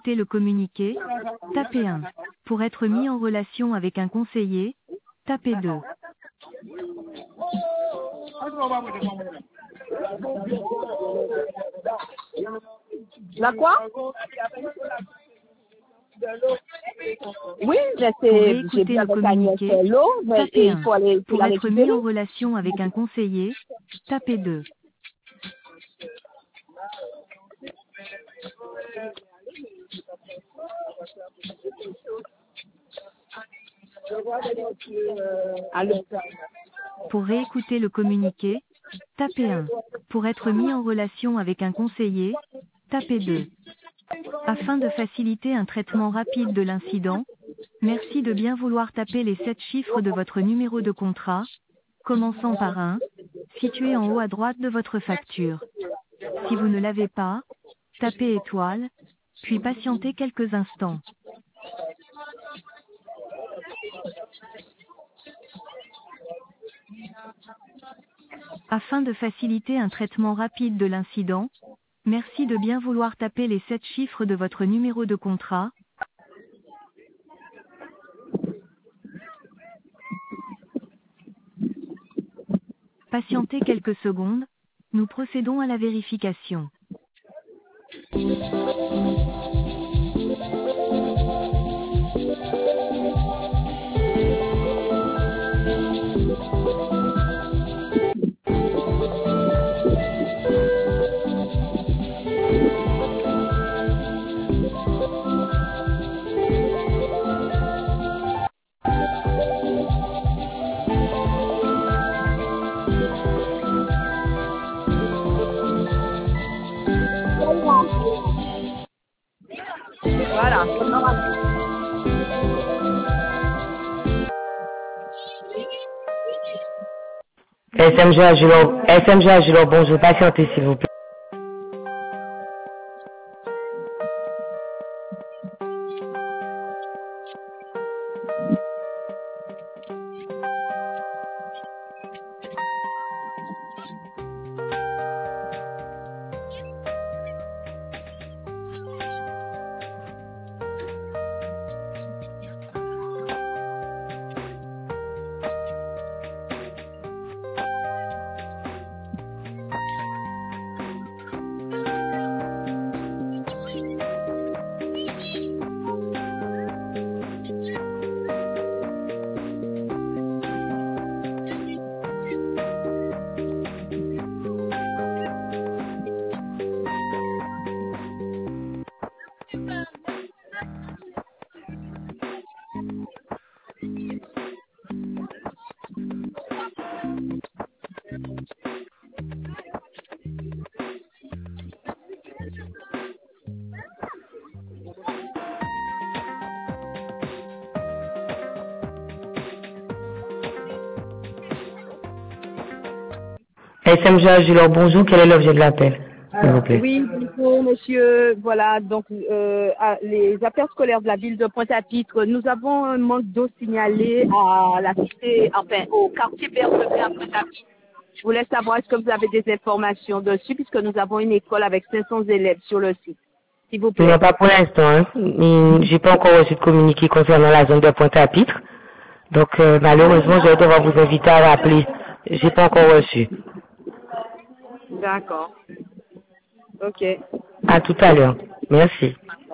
écouter le communiqué, tapez 1. Pour être mis en relation avec un conseiller, tapez 2. La quoi? Oui, mais Pour j'ai réécouter vu le avec Agnès communiqué, l'eau, mais tapez il 1. faut aller Pour la être mis récupérer. en relation avec un conseiller, tapez 2. Allô? Pour réécouter le communiqué, tapez 1. Pour être mis en relation avec un conseiller, tapez 2. Afin de faciliter un traitement rapide de l'incident, merci de bien vouloir taper les 7 chiffres de votre numéro de contrat, commençant par 1, situé en haut à droite de votre facture. Si vous ne l'avez pas, tapez étoile, puis patientez quelques instants. Afin de faciliter un traitement rapide de l'incident, merci de bien vouloir taper les 7 chiffres de votre numéro de contrat. Patientez quelques secondes, nous procédons à la vérification. Voilà. SMG Agilor, bonjour, patientez s'il vous plaît. SMG Agilor, bonjour, quel est l'objet de l'appel, s'il vous plaît? Oui, bonjour monsieur. Voilà, donc les affaires scolaires de la ville de Pointe-à-Pitre, nous avons un manque d'eau signalé à la cité, enfin au quartier Berthevin à Pointe-à-Pitre. Je voulais savoir est-ce que vous avez des informations dessus puisque nous avons une école avec 500 élèves sur le site. S'il vous plaît. Non, pas pour l'instant, hein. J'ai pas encore reçu de communiqué concernant la zone de Pointe-à-Pitre. Donc, malheureusement, je vais devoir vous inviter à rappeler. J'ai pas encore reçu. D'accord. Ok. À tout à l'heure. Merci.